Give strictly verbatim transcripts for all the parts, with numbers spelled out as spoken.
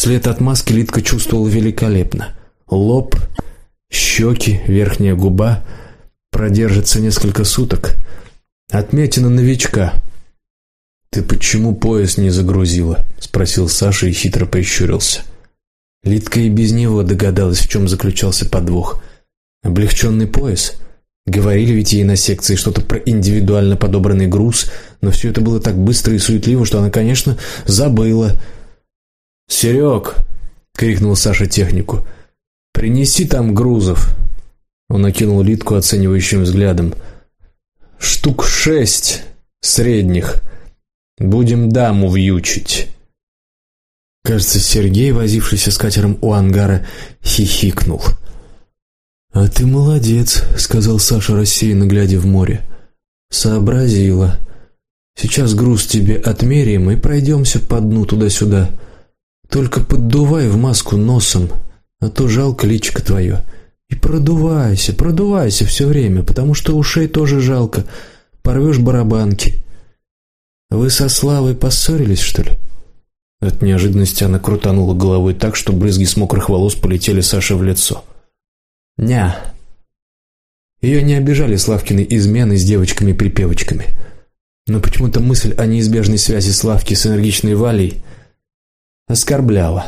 След от маски Лидка чувствовала великолепно. Лоб, щеки, верхняя губа продержатся несколько суток. Отметина новичка. «Ты почему пояс не загрузила?» – спросил Саша и хитро прищурился. Лидка и без него догадалась, в чем заключался подвох. Облегченный пояс? Говорили ведь ей на секции что-то про индивидуально подобранный груз, но все это было так быстро и суетливо, что она, конечно, забыла. «Серег!» – крикнул Саша технику. «Принеси там грузов!» Он окинул Лидку оценивающим взглядом. «Штук шесть средних. Будем даму вьючить». Кажется, Сергей, возившийся с катером у ангара, хихикнул. «А ты молодец», — сказал Саша, рассеянно глядя в море. «Сообразила. Сейчас груз тебе отмеряем и пройдемся по дну туда-сюда. Только поддувай в маску носом, а то жалко личико твое. И продувайся, продувайся все время, потому что ушей тоже жалко. Порвешь барабанки. Вы со Славой поссорились, что ли?» От неожиданности она крутанула головой так, что брызги с мокрых волос полетели Саше в лицо. «Ня». Ее не обижали Славкины измены с девочками-припевочками. Но почему-то мысль о неизбежной связи Славки с энергичной Валей оскорбляла.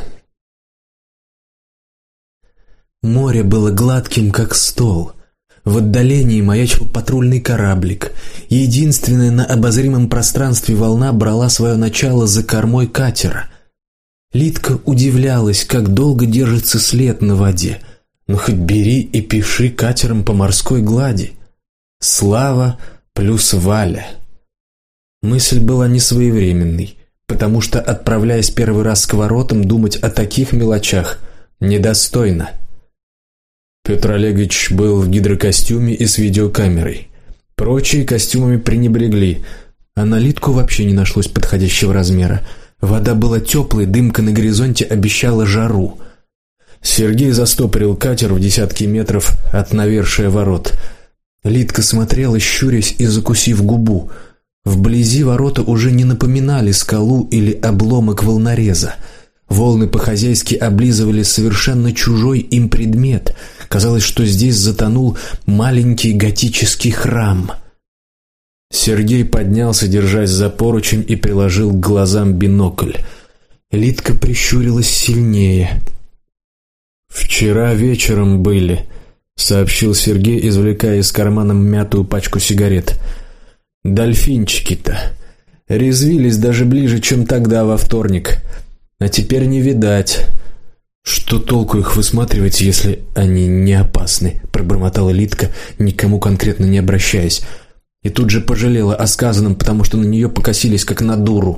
Море было гладким, как стол. В отдалении маячил патрульный кораблик. Единственная на обозримом пространстве волна брала свое начало за кормой катера. Лидка удивлялась, как долго держится след на воде. Но хоть бери и пиши катером по морской глади. Слава плюс Валя. Мысль была несвоевременной, потому что, отправляясь первый раз к воротам, думать о таких мелочах недостойно. Петр Олегович был в гидрокостюме и с видеокамерой. Прочие костюмами пренебрегли, а на Лидку вообще не нашлось подходящего размера. Вода была теплой, дымка на горизонте обещала жару. Сергей застопорил катер в десятки метров от навершия ворот. Лидка смотрела, щурясь и закусив губу. Вблизи ворота уже не напоминали скалу или обломок волнореза. Волны по-хозяйски облизывали совершенно чужой им предмет. Казалось, что здесь затонул маленький готический храм. Сергей поднялся, держась за поручень, и приложил к глазам бинокль. Лидка прищурилась сильнее. «Вчера вечером были», — сообщил Сергей, извлекая из кармана мятую пачку сигарет. «Дольфинчики-то резвились даже ближе, чем тогда во вторник. А теперь не видать». «Что толку их высматривать, если они не опасны?» – пробормотала Лидка, никому конкретно не обращаясь. И тут же пожалела о сказанном, потому что на нее покосились, как на дуру.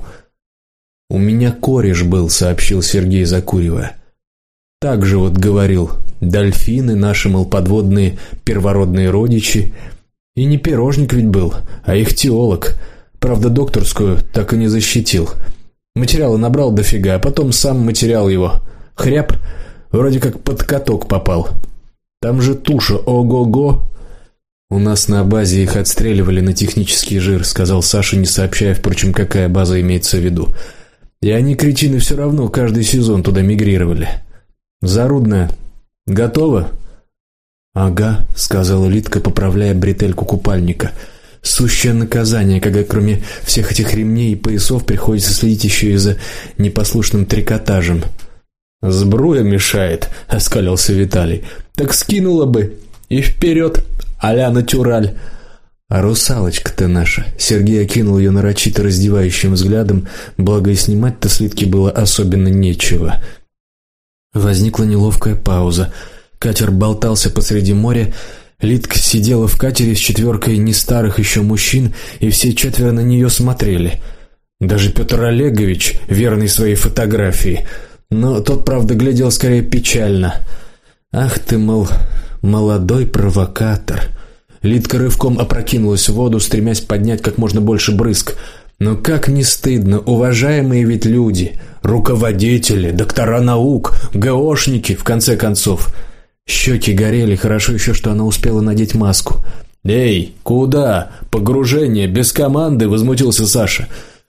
«У меня кореш был», – сообщил Сергей, закуривая. «Так же вот говорил, дольфины наши, мол, подводные первородные родичи. И не пирожник ведь был, а ихтиолог. Правда, докторскую так и не защитил. Материала набрал дофига, а потом сам материал его. Хряп, вроде как под каток попал. Там же туша, ого-го». «У нас на базе их отстреливали на технический жир», — сказал Саша, не сообщая, впрочем, какая база имеется в виду. «И они, кретины, все равно каждый сезон туда мигрировали. Зарудная, готова?» «Ага», — сказала Лидка, поправляя бретельку купальника. «Сущее наказание, когда кроме всех этих ремней и поясов приходится следить еще и за непослушным трикотажем». «Сбруя мешает», — оскалился Виталий. «Так скинула бы и вперед, а-ля натюраль». «А русалочка-то наша», — Сергей окинул ее нарочито раздевающим взглядом, благо и снимать-то с Лидки было особенно нечего. Возникла неловкая пауза. Катер болтался посреди моря. Лидка сидела в катере с четверкой не старых еще мужчин, и все четверо на нее смотрели. Даже Петр Олегович, верный своей фотографии. Но тот, правда, глядел скорее печально. «Ах ты, мол, молодой провокатор». Лидка рывком опрокинулась в воду, стремясь поднять как можно больше брызг. Но как не стыдно, уважаемые ведь люди, руководители, доктора наук, ГОшники, в конце концов. Щеки горели, хорошо еще, что она успела надеть маску. «Эй, куда? Погружение, без команды!» — возмутился Саша.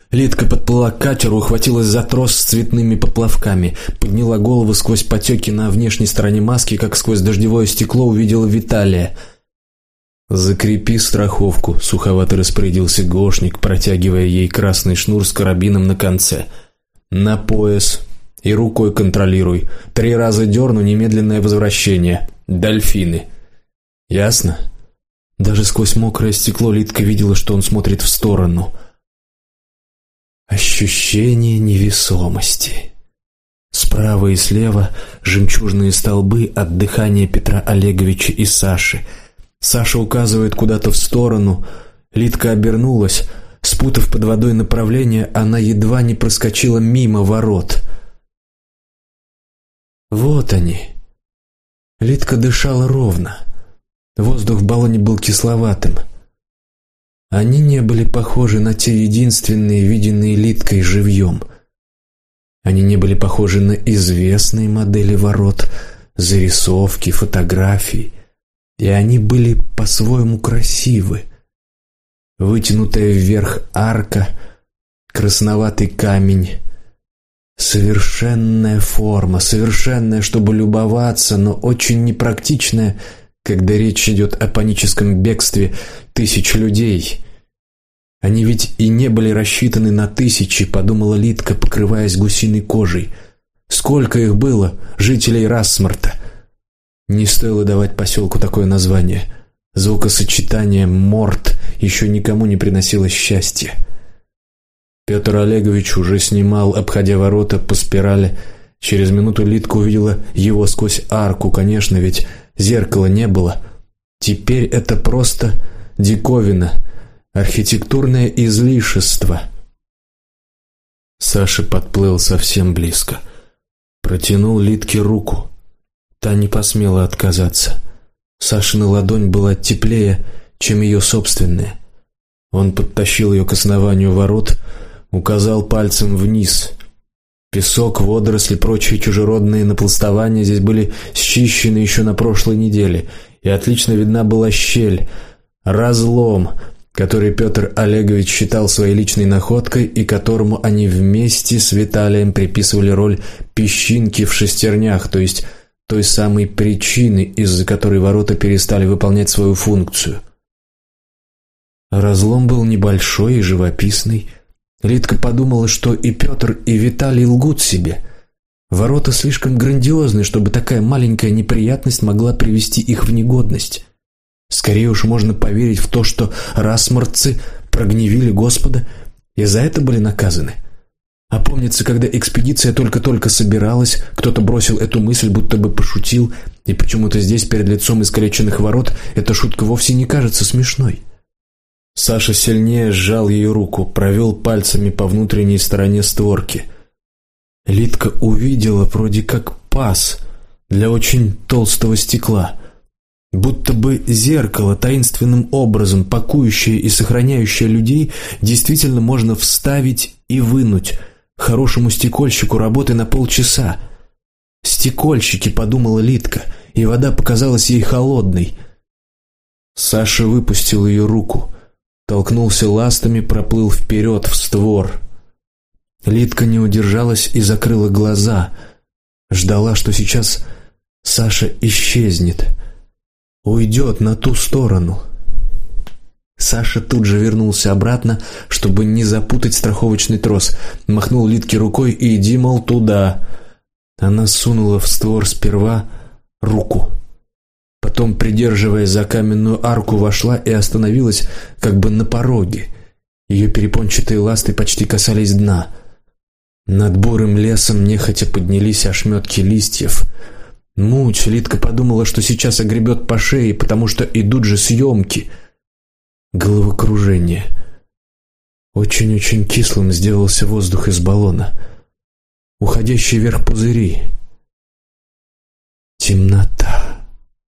Лидка подплыла к катеру, ухватилась за трос с цветными поплавками, подняла голову сквозь потеки на внешней стороне маски, как сквозь дождевое стекло увидела Виталия. «Закрепи страховку», — суховато распорядился Гошник, протягивая ей красный шнур с карабином на конце. «На пояс. И рукой контролируй. Три раза дерну, немедленное возвращение. Дельфины. Ясно?» Даже сквозь мокрое стекло Лидка видела, что он смотрит в сторону. Ощущение невесомости. Справа и слева жемчужные столбы от дыхания Петра Олеговича и Саши. Саша указывает куда-то в сторону. Лидка обернулась. Спутав под водой направление, она едва не проскочила мимо ворот. Вот они. Лидка дышала ровно. Воздух в баллоне был кисловатым. Они не были похожи на те единственные, виденные Лидкой живьем. Они не были похожи на известные модели ворот, зарисовки, фотографии. И они были по-своему красивы. Вытянутая вверх арка, красноватый камень. Совершенная форма, совершенная, чтобы любоваться, но очень непрактичная, когда речь идет о паническом бегстве тысяч людей. Они ведь и не были рассчитаны на тысячи, подумала Лидка, покрываясь гусиной кожей. Сколько их было, жителей Рассмарта? Не стоило давать поселку такое название. Звукосочетание «морт» еще никому не приносило счастья. Петр Олегович уже снимал, обходя ворота по спирали. Через минуту Лидка увидела его сквозь арку, конечно, ведь зеркала не было. Теперь это просто диковина, архитектурное излишество. Саша подплыл совсем близко, протянул Лидке руку. Та не посмела отказаться. Сашина ладонь была теплее, чем ее собственная. Он подтащил ее к основанию ворот, указал пальцем вниз. Песок, водоросли, прочие чужеродные напластования здесь были счищены еще на прошлой неделе, и отлично видна была щель, разлом, который Петр Олегович считал своей личной находкой и которому они вместе с Виталием приписывали роль песчинки в шестернях, то есть той самой причины, из-за которой ворота перестали выполнять свою функцию. Разлом был небольшой и живописный. Лидка подумала, что и Петр, и Виталий лгут себе. Ворота слишком грандиозны, чтобы такая маленькая неприятность могла привести их в негодность. Скорее уж можно поверить в то, что рассмартцы прогневили Господа и за это были наказаны. А помнится, когда экспедиция только-только собиралась, кто-то бросил эту мысль, будто бы пошутил, и почему-то здесь, перед лицом искалеченных ворот, эта шутка вовсе не кажется смешной. Саша сильнее сжал ее руку, провел пальцами по внутренней стороне створки. Лидка увидела вроде как паз для очень толстого стекла, будто бы зеркало, таинственным образом пакующее и сохраняющее людей, действительно можно вставить и вынуть. Хорошему стекольщику работы на полчаса. Стекольщики, подумала Лидка, и вода показалась ей холодной. Саша выпустил ее руку, толкнулся ластами, проплыл вперед в створ. Лидка не удержалась и закрыла глаза, ждала, что сейчас Саша исчезнет, уйдет на ту сторону. Саша тут же вернулся обратно, чтобы не запутать страховочный трос, махнул Лидке рукой и иди, мол, туда. Она сунула в створ сперва руку, потом, придерживая за каменную арку, вошла и остановилась как бы на пороге. Ее перепончатые ласты почти касались дна. Над бурым лесом нехотя поднялись ошметки листьев. Муть, Лидка подумала, что сейчас огребет по шее, потому что идут же съемки. Головокружение. Очень-очень кислым сделался воздух из баллона. Уходящие вверх пузыри. Темнота.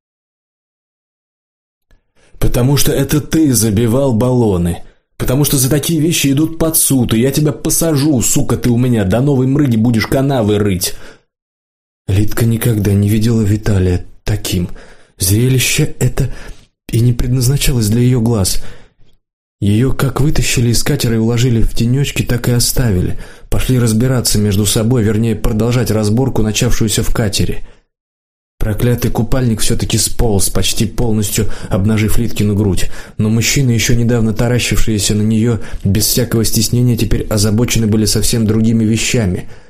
Потому что это ты забивал баллоны. Потому что за такие вещи идут под суд, и я тебя посажу, сука ты у меня, до новой мрыги будешь канавы рыть. Лидка никогда не видела Виталия таким. Зрелище это и не предназначалось для ее глаз. Ее как вытащили из катера и уложили в тенечки, так и оставили. Пошли разбираться между собой, вернее, продолжать разборку, начавшуюся в катере. Проклятый купальник все-таки сполз, почти полностью обнажив Литкину грудь, но мужчины, еще недавно таращившиеся на нее без всякого стеснения, теперь озабочены были совсем другими вещами –